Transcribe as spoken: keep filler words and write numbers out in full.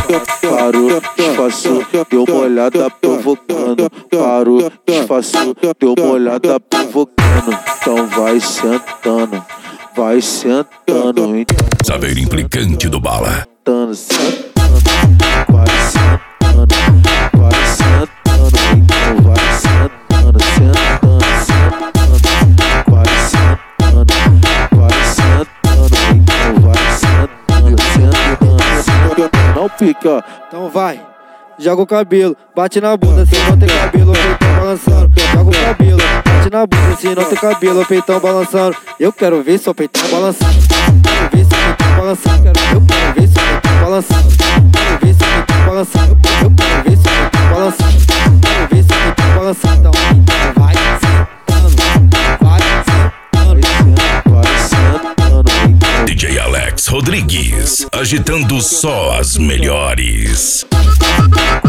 Parou, disfarçou, deu uma olhada provocando. Parou, disfarçou, deu uma olhada provocando. Então vai sentando, vai sentando. Então Saber implicante do Bala. sentando, sentando, vai sentando, vai sentando. Então vai sentando, sentando, sentando, vai sentando, vai sentando. Então vai sentando, sentando, sentando. Não pica, ó. Então vai, joga o cabelo, bate na bunda se não tem cabelo, peitão balançando. Joga o cabelo, bate na bunda se não tem cabelo, peitão balançando. Eu quero ver seu peitão balançando. Quero ver seu peitão balançando. Quero, eu quero ver seu peitão balançando. Quero ver seu peitão balançando. Eu quero ver seu peitão balançando. Quero ver seu peitão balançando. Então vai sentando, vai sentando, vai sentando. D J Alex Rodrigues, agitando só as melhores.